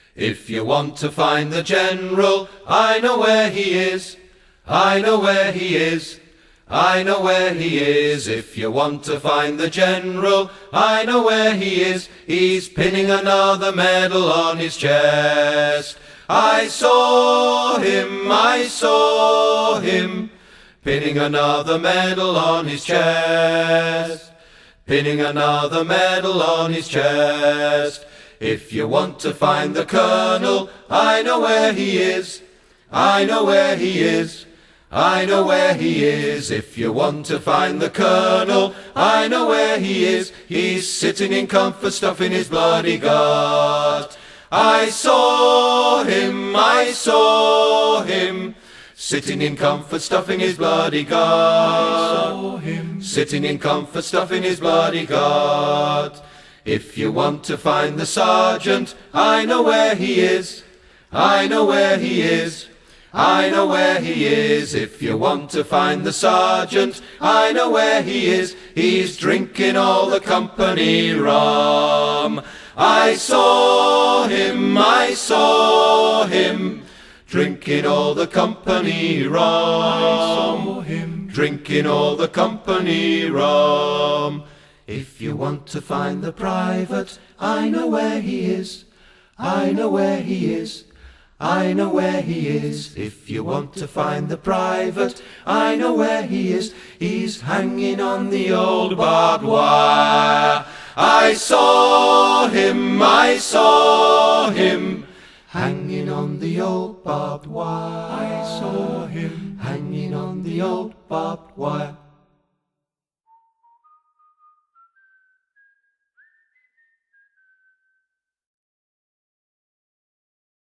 If you want to find the General, I know where he is. I know where he is. I know where he is. If you want to find the General, I know where he is. He's pinning another medal on his chest. I saw him, pinning another medal on his chest. Pinning another medal on his chest. If you want to find the Colonel, I know where he is. I know where he is. I know where he is. If you want to find the Colonel, I know where he is. He's sitting in comfort, stuffing his bloody gut. I saw him, sitting in comfort, stuffing his bloody gut. I saw him, sitting in comfort, stuffing his bloody gut. If you want to find the Sergeant, I know where he is. I know where he is. I know where he is. If you want to find the Sergeant, I know where he is. He's drinking all the company rum. I saw him, drinking all the company rum. I saw him, drinking all the company rum. If you want to find the Private, I know where he is. I know where he is. I know where he is. If you want to find the Private, I know where he is. He's hanging on the old barbed wire. I saw him, hanging on the old barbed wire. I saw him, hanging on the old barbed wire.